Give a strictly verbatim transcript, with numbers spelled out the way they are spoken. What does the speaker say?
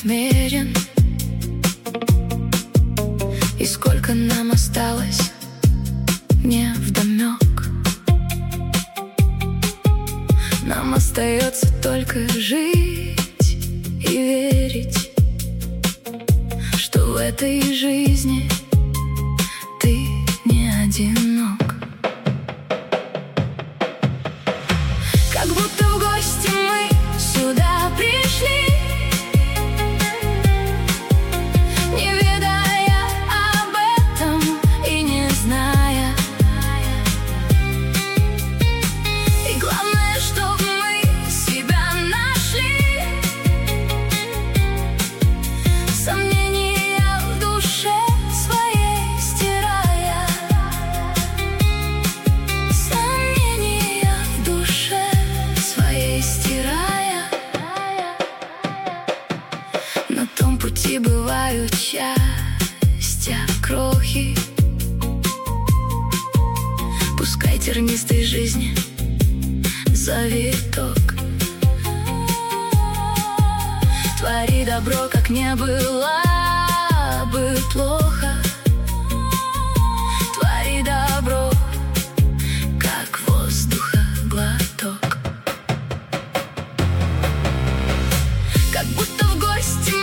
отмерен, и сколько нам осталось, невдомек. Нам остается только жить и верить, что в этой жизни ты не одинок. Как будто в гости мы сюда пришли, не ведая об этом и не зная. И главное, чтоб мы себя нашли, сомнения в душе своей стирая, сомнения в душе своей стирая. На том пути бывают счастья крохи, пускай тернистой жизни завиток. Твори добро, как не было бы плохо. Твори добро, как воздуха глоток. Как будто в гости